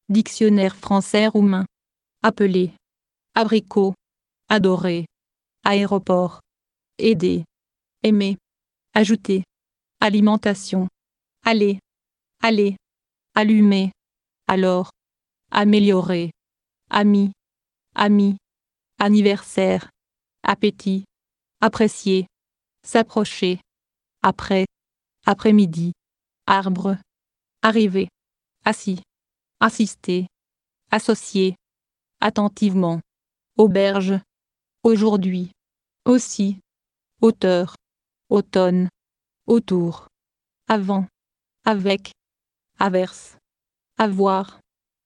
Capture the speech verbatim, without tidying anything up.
Dictionnaire français roumain. Appeler. Abricot. Adorer. Aéroport. Aider. Aimer. Ajouter. Alimentation. Aller. Aller. Allumer. Alors. Améliorer. Ami. Ami. Anniversaire. Appétit. Apprécier. S'approcher. Après. Après-midi. Arbre. Arriver. Assis. Assister. Associer. Attentivement. Auberge. Aujourd'hui. Aussi. Auteur. Automne. Autour. Avant. Avec. Averse. Avoir.